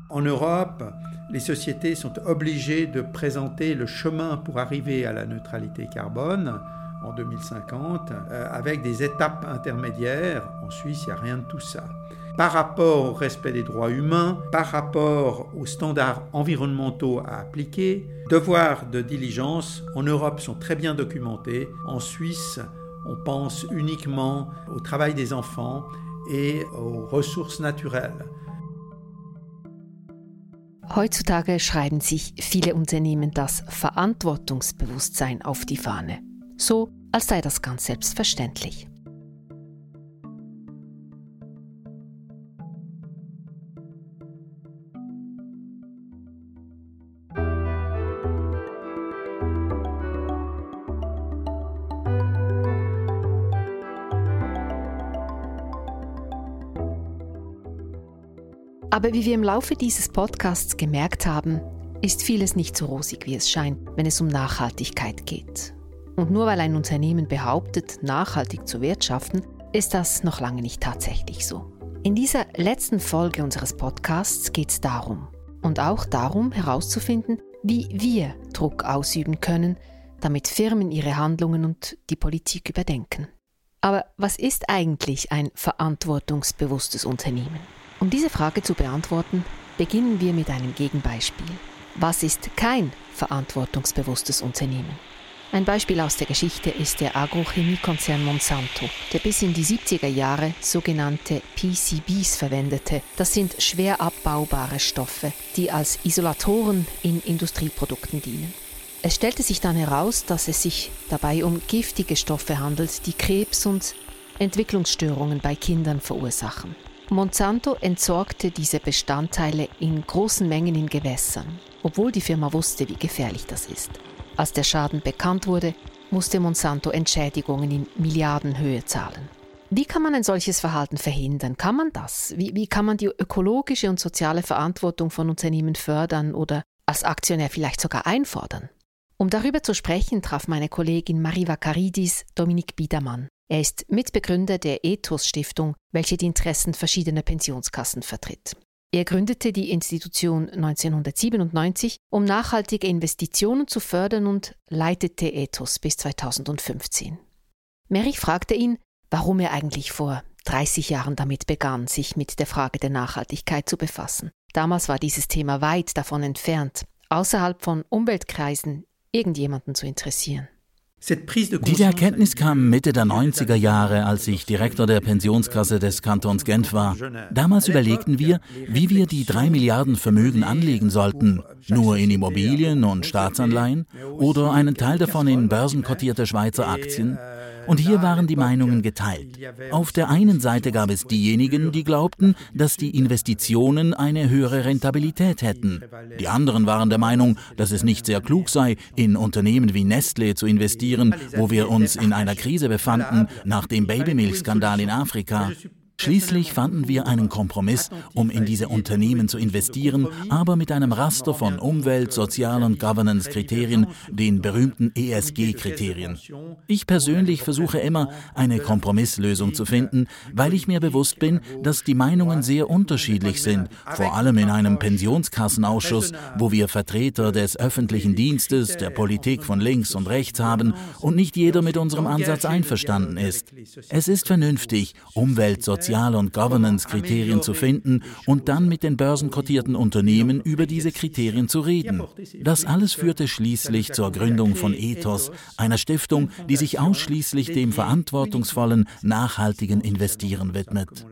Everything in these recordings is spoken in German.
En Europe, les sociétés sont obligées de présenter le chemin pour arriver à la neutralité carbone en 2050, avec des étapes intermédiaires. En Suisse, il n'y a rien de tout ça. Par rapport au respect des droits humains, par rapport aux standards environnementaux à appliquer, devoirs de diligence en Europe sont très bien documentés. En Suisse, on pense uniquement au travail des enfants et aux ressources naturelles. Heutzutage schreiben sich viele Unternehmen das Verantwortungsbewusstsein auf die Fahne. So, als sei das ganz selbstverständlich. Aber wie wir im Laufe dieses Podcasts gemerkt haben, ist vieles nicht so rosig, wie es scheint, wenn es um Nachhaltigkeit geht. Und nur weil ein Unternehmen behauptet, nachhaltig zu wirtschaften, ist das noch lange nicht tatsächlich so. In dieser letzten Folge unseres Podcasts geht es darum. Und auch darum, herauszufinden, wie wir Druck ausüben können, damit Firmen ihre Handlungen und die Politik überdenken. Aber was ist eigentlich ein verantwortungsbewusstes Unternehmen? Um diese Frage zu beantworten, beginnen wir mit einem Gegenbeispiel. Was ist kein verantwortungsbewusstes Unternehmen? Ein Beispiel aus der Geschichte ist der Agrochemiekonzern Monsanto, der bis in die 70er Jahre sogenannte PCBs verwendete. Das sind schwer abbaubare Stoffe, die als Isolatoren in Industrieprodukten dienen. Es stellte sich dann heraus, dass es sich dabei um giftige Stoffe handelt, die Krebs und Entwicklungsstörungen bei Kindern verursachen. Monsanto entsorgte diese Bestandteile in großen Mengen in Gewässern, obwohl die Firma wusste, wie gefährlich das ist. Als der Schaden bekannt wurde, musste Monsanto Entschädigungen in Milliardenhöhe zahlen. Wie kann man ein solches Verhalten verhindern? Kann man das? Wie kann man die ökologische und soziale Verantwortung von Unternehmen fördern oder als Aktionär vielleicht sogar einfordern? Um darüber zu sprechen, traf meine Kollegin Marie Vakaridis Dominik Biedermann. Er ist Mitbegründer der Ethos-Stiftung, welche die Interessen verschiedener Pensionskassen vertritt. Er gründete die Institution 1997, um nachhaltige Investitionen zu fördern und leitete Ethos bis 2015. Mary fragte ihn, warum er eigentlich vor 30 Jahren damit begann, sich mit der Frage der Nachhaltigkeit zu befassen. Damals war dieses Thema weit davon entfernt, außerhalb von Umweltkreisen irgendjemanden zu interessieren. Diese Erkenntnis kam Mitte der 90er Jahre, als ich Direktor der Pensionskasse des Kantons Genf war. Damals überlegten wir, wie wir die 3 Milliarden Vermögen anlegen sollten. Nur in Immobilien und Staatsanleihen oder einen Teil davon in börsenkotierte Schweizer Aktien. Und hier waren die Meinungen geteilt. Auf der einen Seite gab es diejenigen, die glaubten, dass die Investitionen eine höhere Rentabilität hätten. Die anderen waren der Meinung, dass es nicht sehr klug sei, in Unternehmen wie Nestlé zu investieren, wo wir uns in einer Krise befanden, nach dem Babymilchskandal in Afrika. Schließlich fanden wir einen Kompromiss, um in diese Unternehmen zu investieren, aber mit einem Raster von Umwelt-, Sozial- und Governance-Kriterien, den berühmten ESG-Kriterien. Ich persönlich versuche immer, eine Kompromisslösung zu finden, weil ich mir bewusst bin, dass die Meinungen sehr unterschiedlich sind, vor allem in einem Pensionskassenausschuss, wo wir Vertreter des öffentlichen Dienstes, der Politik von links und rechts haben und nicht jeder mit unserem Ansatz einverstanden ist. Es ist vernünftig, Umwelt-, Sozial- und Governance-Kriterien zu finden und dann mit den börsenkotierten Unternehmen über diese Kriterien zu reden. Das alles führte schließlich zur Gründung von Ethos, einer Stiftung, die sich ausschließlich dem verantwortungsvollen, nachhaltigen Investieren widmet.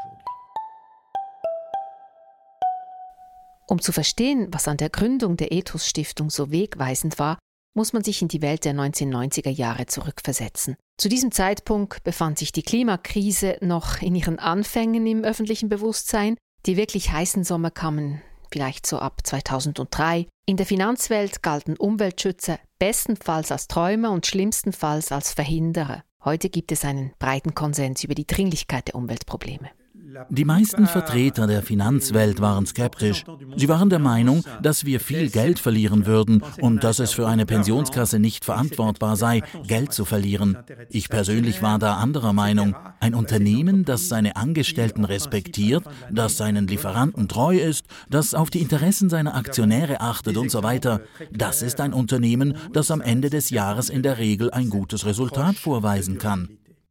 Um zu verstehen, was an der Gründung der Ethos-Stiftung so wegweisend war, muss man sich in die Welt der 1990er Jahre zurückversetzen. Zu diesem Zeitpunkt befand sich die Klimakrise noch in ihren Anfängen im öffentlichen Bewusstsein. Die wirklich heißen Sommer kamen vielleicht so ab 2003. In der Finanzwelt galten Umweltschützer bestenfalls als Träumer und schlimmstenfalls als Verhinderer. Heute gibt es einen breiten Konsens über die Dringlichkeit der Umweltprobleme. Die meisten Vertreter der Finanzwelt waren skeptisch. Sie waren der Meinung, dass wir viel Geld verlieren würden und dass es für eine Pensionskasse nicht verantwortbar sei, Geld zu verlieren. Ich persönlich war da anderer Meinung. Ein Unternehmen, das seine Angestellten respektiert, das seinen Lieferanten treu ist, das auf die Interessen seiner Aktionäre achtet und so weiter, das ist ein Unternehmen, das am Ende des Jahres in der Regel ein gutes Resultat vorweisen kann.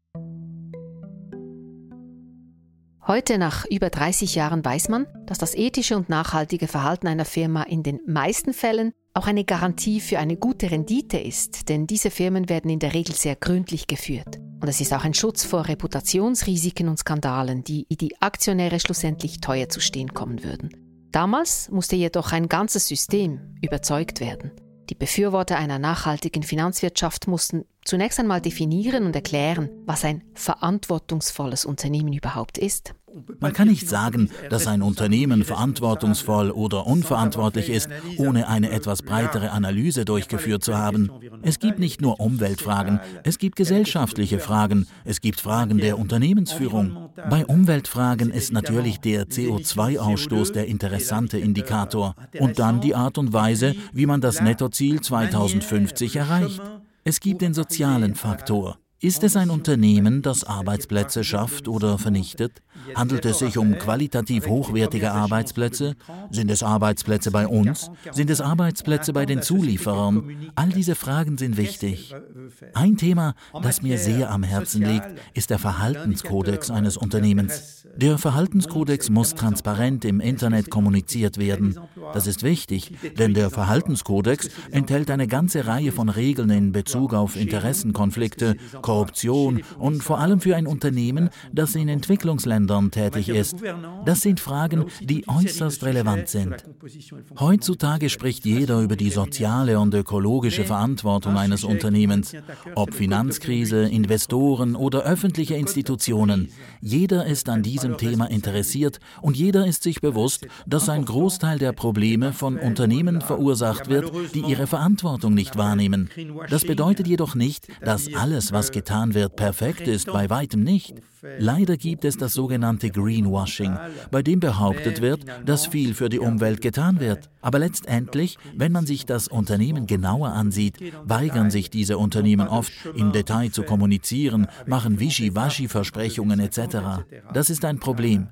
Heute, nach über 30 Jahren, weiß man, dass das ethische und nachhaltige Verhalten einer Firma in den meisten Fällen auch eine Garantie für eine gute Rendite ist, denn diese Firmen werden in der Regel sehr gründlich geführt. Und es ist auch ein Schutz vor Reputationsrisiken und Skandalen, die die Aktionäre schlussendlich teuer zu stehen kommen würden. Damals musste jedoch ein ganzes System überzeugt werden. Die Befürworter einer nachhaltigen Finanzwirtschaft mussten zunächst einmal definieren und erklären, was ein verantwortungsvolles Unternehmen überhaupt ist. Man kann nicht sagen, dass ein Unternehmen verantwortungsvoll oder unverantwortlich ist, ohne eine etwas breitere Analyse durchgeführt zu haben. Es gibt nicht nur Umweltfragen, es gibt gesellschaftliche Fragen, es gibt Fragen der Unternehmensführung. Bei Umweltfragen ist natürlich der CO2-Ausstoß der interessante Indikator und dann die Art und Weise, wie man das Nettoziel 2050 erreicht. Es gibt den sozialen Faktor. Ist es ein Unternehmen, das Arbeitsplätze schafft oder vernichtet? Handelt es sich um qualitativ hochwertige Arbeitsplätze? Sind es Arbeitsplätze bei uns? Sind es Arbeitsplätze bei den Zulieferern? All diese Fragen sind wichtig. Ein Thema, das mir sehr am Herzen liegt, ist der Verhaltenskodex eines Unternehmens. Der Verhaltenskodex muss transparent im Internet kommuniziert werden. Das ist wichtig, denn der Verhaltenskodex enthält eine ganze Reihe von Regeln in Bezug auf Interessenkonflikte, Korruption und vor allem für ein Unternehmen, das in Entwicklungsländern tätig ist. Das sind Fragen, die äußerst relevant sind. Heutzutage spricht jeder über die soziale und ökologische Verantwortung eines Unternehmens. Ob Finanzkrise, Investoren oder öffentliche Institutionen. Jeder ist an diesem Thema interessiert und jeder ist sich bewusst, dass ein Großteil der Probleme von Unternehmen verursacht wird, die ihre Verantwortung nicht wahrnehmen. Das bedeutet jedoch nicht, dass alles, was getan wird, perfekt ist, bei weitem nicht. Leider gibt es das sogenannte Greenwashing, bei dem behauptet wird, dass viel für die Umwelt getan wird. Aber letztendlich, wenn man sich das Unternehmen genauer ansieht, weigern sich diese Unternehmen oft, im Detail zu kommunizieren, machen Wischiwaschi-Versprechungen etc. Das ist ein Problem.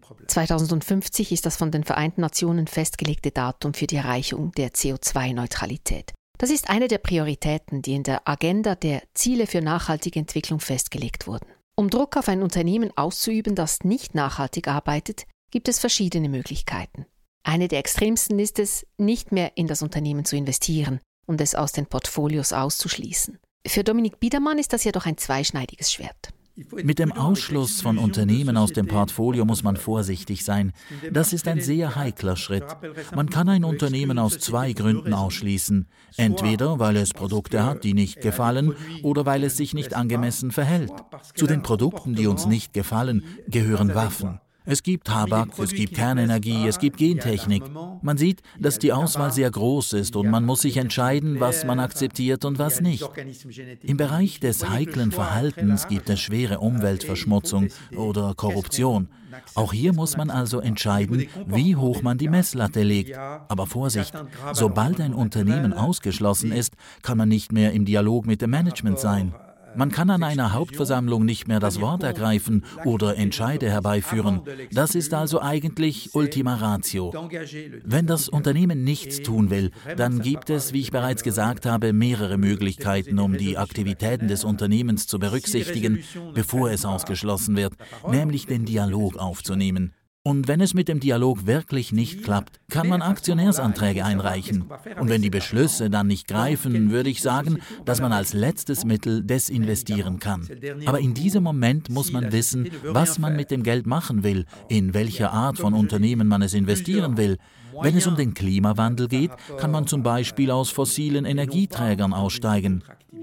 2050 ist das von den Vereinten Nationen festgelegte Datum für die Erreichung der CO2-Neutralität. Das ist eine der Prioritäten, die in der Agenda der Ziele für nachhaltige Entwicklung festgelegt wurden. Um Druck auf ein Unternehmen auszuüben, das nicht nachhaltig arbeitet, gibt es verschiedene Möglichkeiten. Eine der extremsten ist es, nicht mehr in das Unternehmen zu investieren und es aus den Portfolios auszuschließen. Für Dominik Biedermann ist das jedoch ein zweischneidiges Schwert. Mit dem Ausschluss von Unternehmen aus dem Portfolio muss man vorsichtig sein. Das ist ein sehr heikler Schritt. Man kann ein Unternehmen aus zwei Gründen ausschließen. Entweder, weil es Produkte hat, die nicht gefallen, oder weil es sich nicht angemessen verhält. Zu den Produkten, die uns nicht gefallen, gehören Waffen. Es gibt Tabak, es gibt Kernenergie, es gibt Gentechnik. Man sieht, dass die Auswahl sehr groß ist und man muss sich entscheiden, was man akzeptiert und was nicht. Im Bereich des heiklen Verhaltens gibt es schwere Umweltverschmutzung oder Korruption. Auch hier muss man also entscheiden, wie hoch man die Messlatte legt. Aber Vorsicht, sobald ein Unternehmen ausgeschlossen ist, kann man nicht mehr im Dialog mit dem Management sein. Man kann an einer Hauptversammlung nicht mehr das Wort ergreifen oder Entscheide herbeiführen. Das ist also eigentlich Ultima Ratio. Wenn das Unternehmen nichts tun will, dann gibt es, wie ich bereits gesagt habe, mehrere Möglichkeiten, um die Aktivitäten des Unternehmens zu berücksichtigen, bevor es ausgeschlossen wird, nämlich den Dialog aufzunehmen. Und wenn es mit dem Dialog wirklich nicht klappt, kann man Aktionärsanträge einreichen. Und wenn die Beschlüsse dann nicht greifen, würde ich sagen, dass man als letztes Mittel desinvestieren kann. Aber in diesem Moment muss man wissen, was man mit dem Geld machen will, in welcher Art von Unternehmen man es investieren will. Wenn es um den Klimawandel geht, kann man zum Beispiel aus fossilen Energieträgern aussteigen.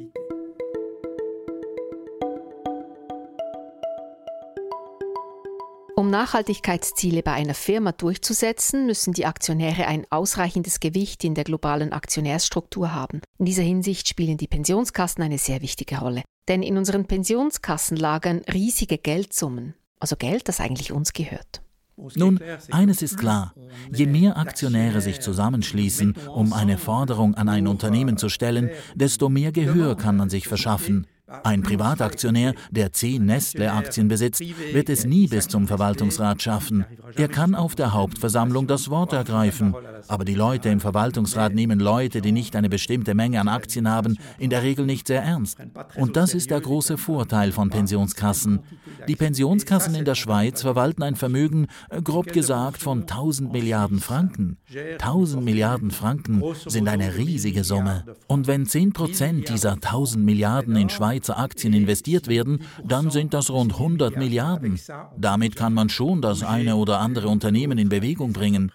Um Nachhaltigkeitsziele bei einer Firma durchzusetzen, müssen die Aktionäre ein ausreichendes Gewicht in der globalen Aktionärsstruktur haben. In dieser Hinsicht spielen die Pensionskassen eine sehr wichtige Rolle. Denn in unseren Pensionskassen lagern riesige Geldsummen. also Geld, das eigentlich uns gehört. Nun, eines ist klar, je mehr Aktionäre sich zusammenschließen, um eine Forderung an ein Unternehmen zu stellen, desto mehr Gehör kann man sich verschaffen. Ein Privataktionär, der 10 Nestlé-Aktien besitzt, wird es nie bis zum Verwaltungsrat schaffen. Er kann auf der Hauptversammlung das Wort ergreifen. Aber die Leute im Verwaltungsrat nehmen Leute, die nicht eine bestimmte Menge an Aktien haben, in der Regel nicht sehr ernst. Und das ist der große Vorteil von Pensionskassen. Die Pensionskassen in der Schweiz verwalten ein Vermögen, grob gesagt, von 1000 Milliarden Franken. 1000 Milliarden Franken sind eine riesige Summe. Und wenn 10% dieser 1000 Milliarden in Schweizer Aktien investiert werden, dann sind das rund 100 Milliarden. Damit kann man schon das eine oder andere Unternehmen in Bewegung bringen.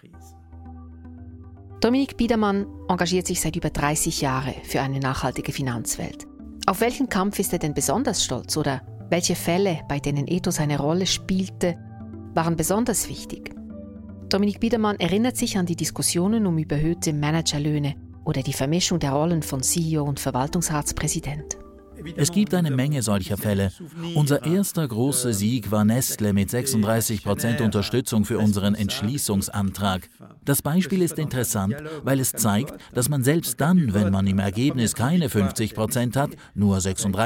Dominique Biedermann engagiert sich seit über 30 Jahren für eine nachhaltige Finanzwelt. Auf welchen Kampf ist er denn besonders stolz oder welche Fälle, bei denen Ethos eine Rolle spielte, waren besonders wichtig? Dominique Biedermann erinnert sich an die Diskussionen um überhöhte Managerlöhne oder die Vermischung der Rollen von CEO und Verwaltungsratspräsident. Es gibt eine Menge solcher Fälle. Unser erster großer Sieg war Nestlé mit 36% Unterstützung für unseren Entschließungsantrag. Das Beispiel ist interessant, weil es zeigt, dass man selbst dann, wenn man im Ergebnis keine 50% hat, nur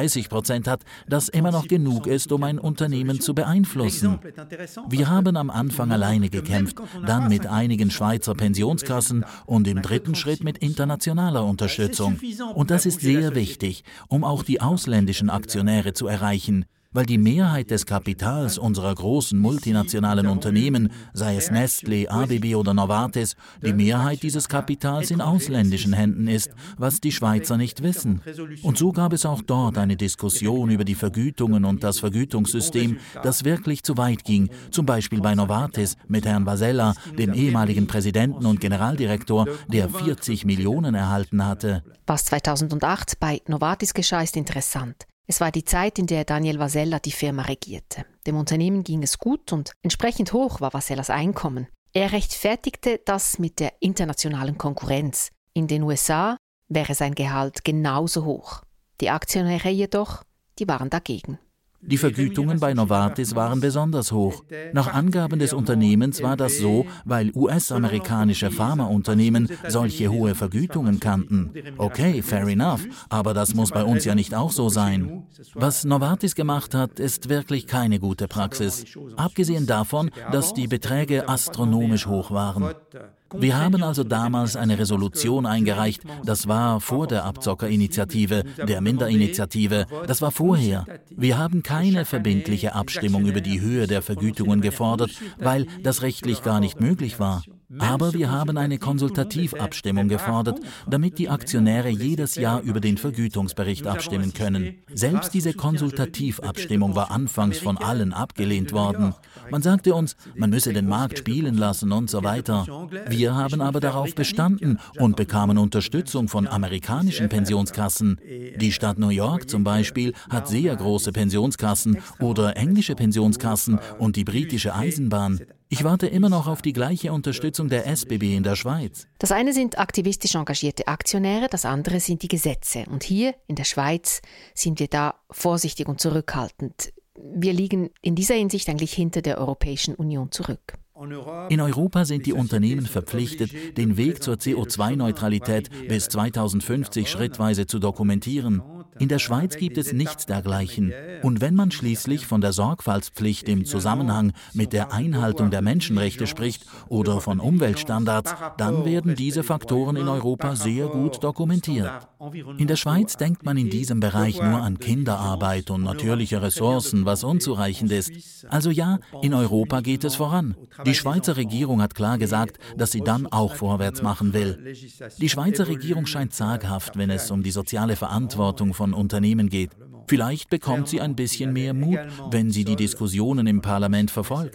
36% hat, das immer noch genug ist, um ein Unternehmen zu beeinflussen. Wir haben am Anfang alleine gekämpft, dann mit einigen Schweizer Pensionskassen und im dritten Schritt mit internationaler Unterstützung. Und das ist sehr wichtig, um auch die ausländischen Aktionäre zu erreichen, weil die Mehrheit des Kapitals unserer großen multinationalen Unternehmen, sei es Nestlé, ABB oder Novartis, die Mehrheit dieses Kapitals in ausländischen Händen ist, was die Schweizer nicht wissen. Und so gab es auch dort eine Diskussion über die Vergütungen und das Vergütungssystem, das wirklich zu weit ging, zum Beispiel bei Novartis mit Herrn Vasella, dem ehemaligen Präsidenten und Generaldirektor, der 40 Millionen erhalten hatte. Was 2008 bei Novartis geschah, ist interessant. Es war die Zeit, in der Daniel Vasella die Firma regierte. Dem Unternehmen ging es gut und entsprechend hoch war Vasellas Einkommen. Er rechtfertigte das mit der internationalen Konkurrenz. In den USA wäre sein Gehalt genauso hoch. Die Aktionäre jedoch, die waren dagegen. Die Vergütungen bei Novartis waren besonders hoch. Nach Angaben des Unternehmens war das so, weil US-amerikanische Pharmaunternehmen solche hohe Vergütungen kannten. Okay, fair enough, aber das muss bei uns ja nicht auch so sein. Was Novartis gemacht hat, ist wirklich keine gute Praxis. Abgesehen davon, dass die Beträge astronomisch hoch waren. Wir haben also damals eine Resolution eingereicht, das war vor der Abzockerinitiative, der Minderinitiative, das war vorher. Wir haben keine verbindliche Abstimmung über die Höhe der Vergütungen gefordert, weil das rechtlich gar nicht möglich war. Aber wir haben eine Konsultativabstimmung gefordert, damit die Aktionäre jedes Jahr über den Vergütungsbericht abstimmen können. Selbst diese Konsultativabstimmung war anfangs von allen abgelehnt worden. Man sagte uns, man müsse den Markt spielen lassen und so weiter. Wir haben aber darauf bestanden und bekamen Unterstützung von amerikanischen Pensionskassen. Die Stadt New York zum Beispiel hat sehr große Pensionskassen oder englische Pensionskassen und die britische Eisenbahn. Ich warte immer noch auf die gleiche Unterstützung der SBB in der Schweiz. Das eine sind aktivistisch engagierte Aktionäre, das andere sind die Gesetze. Und hier in der Schweiz sind wir da vorsichtig und zurückhaltend. Wir liegen in dieser Hinsicht eigentlich hinter der Europäischen Union zurück. In Europa sind die Unternehmen verpflichtet, den Weg zur CO2-Neutralität bis 2050 schrittweise zu dokumentieren. In der Schweiz gibt es nichts dergleichen. Und wenn man schließlich von der Sorgfaltspflicht im Zusammenhang mit der Einhaltung der Menschenrechte spricht oder von Umweltstandards, dann werden diese Faktoren in Europa sehr gut dokumentiert. In der Schweiz denkt man in diesem Bereich nur an Kinderarbeit und natürliche Ressourcen, was unzureichend ist. Also ja, in Europa geht es voran. Die Schweizer Regierung hat klar gesagt, dass sie dann auch vorwärts machen will. Die Schweizer Regierung scheint zaghaft, wenn es um die soziale Verantwortung von Unternehmen geht. Vielleicht bekommt sie ein bisschen mehr Mut, wenn sie die Diskussionen im Parlament verfolgt.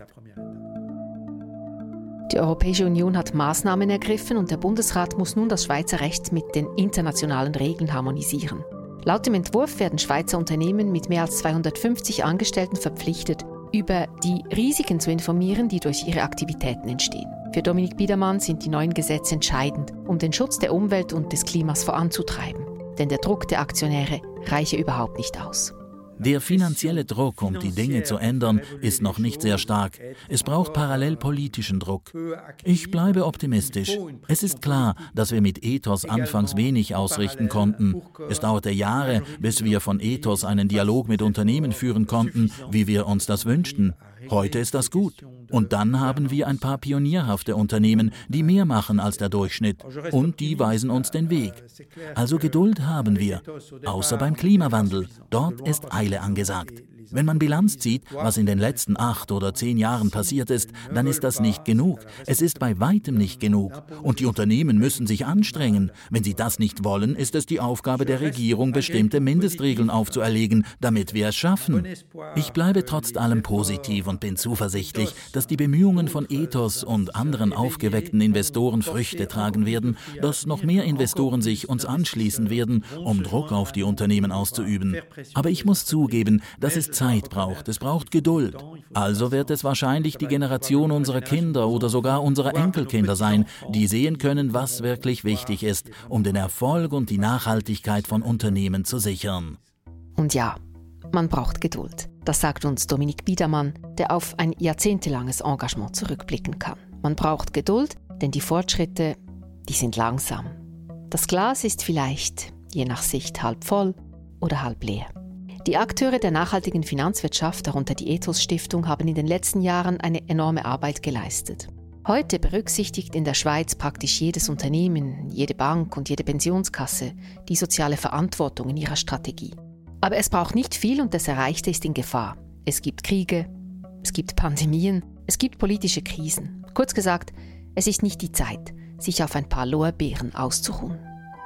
Die Europäische Union hat Maßnahmen ergriffen und der Bundesrat muss nun das Schweizer Recht mit den internationalen Regeln harmonisieren. Laut dem Entwurf werden Schweizer Unternehmen mit mehr als 250 Angestellten verpflichtet, über die Risiken zu informieren, die durch ihre Aktivitäten entstehen. Für Dominique Biedermann sind die neuen Gesetze entscheidend, um den Schutz der Umwelt und des Klimas voranzutreiben. Denn der Druck der Aktionäre reiche überhaupt nicht aus. Der finanzielle Druck, um die Dinge zu ändern, ist noch nicht sehr stark. Es braucht parallel politischen Druck. Ich bleibe optimistisch. Es ist klar, dass wir mit Ethos anfangs wenig ausrichten konnten. Es dauerte Jahre, bis wir von Ethos einen Dialog mit Unternehmen führen konnten, wie wir uns das wünschten. Heute ist das gut. Und dann haben wir ein paar pionierhafte Unternehmen, die mehr machen als der Durchschnitt. Und die weisen uns den Weg. Also Geduld haben wir. Außer beim Klimawandel. Dort ist Eile angesagt. Wenn man Bilanz zieht, was in den letzten 8 oder 10 Jahren passiert ist, dann ist das nicht genug. Es ist bei weitem nicht genug. Und die Unternehmen müssen sich anstrengen. Wenn sie das nicht wollen, ist es die Aufgabe der Regierung, bestimmte Mindestregeln aufzuerlegen, damit wir es schaffen. Ich bleibe trotz allem positiv und bin zuversichtlich, dass die Bemühungen von Ethos und anderen aufgeweckten Investoren Früchte tragen werden, dass noch mehr Investoren sich uns anschließen werden, um Druck auf die Unternehmen auszuüben. Aber ich muss zugeben, dass es Zeit braucht, es braucht Geduld. Also wird es wahrscheinlich die Generation unserer Kinder oder sogar unserer Enkelkinder sein, die sehen können, was wirklich wichtig ist, um den Erfolg und die Nachhaltigkeit von Unternehmen zu sichern. Und ja, man braucht Geduld. Das sagt uns Dominik Biedermann, der auf ein jahrzehntelanges Engagement zurückblicken kann. Man braucht Geduld, denn die Fortschritte, die sind langsam. Das Glas ist vielleicht, je nach Sicht, halb voll oder halb leer. Die Akteure der nachhaltigen Finanzwirtschaft, darunter die Ethos-Stiftung, haben in den letzten Jahren eine enorme Arbeit geleistet. Heute berücksichtigt in der Schweiz praktisch jedes Unternehmen, jede Bank und jede Pensionskasse die soziale Verantwortung in ihrer Strategie. Aber es braucht nicht viel und das Erreichte ist in Gefahr. Es gibt Kriege, es gibt Pandemien, es gibt politische Krisen. Kurz gesagt, es ist nicht die Zeit, sich auf ein paar Lorbeeren auszuruhen.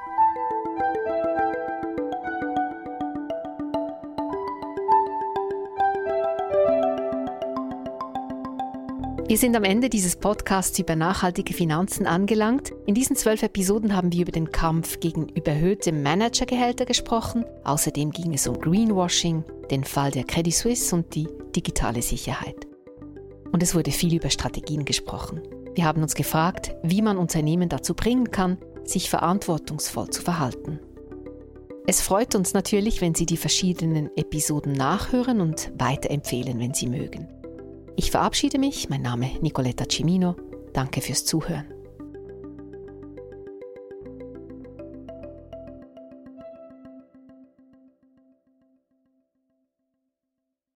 Wir sind am Ende dieses Podcasts über nachhaltige Finanzen angelangt. In diesen 12 Episoden haben wir über den Kampf gegen überhöhte Managergehälter gesprochen. Außerdem ging es um Greenwashing, den Fall der Credit Suisse und die digitale Sicherheit. Und es wurde viel über Strategien gesprochen. Wir haben uns gefragt, wie man Unternehmen dazu bringen kann, sich verantwortungsvoll zu verhalten. Es freut uns natürlich, wenn Sie die verschiedenen Episoden nachhören und weiterempfehlen, wenn Sie mögen. Ich verabschiede mich, mein Name Nicoletta Cimino. Danke fürs Zuhören.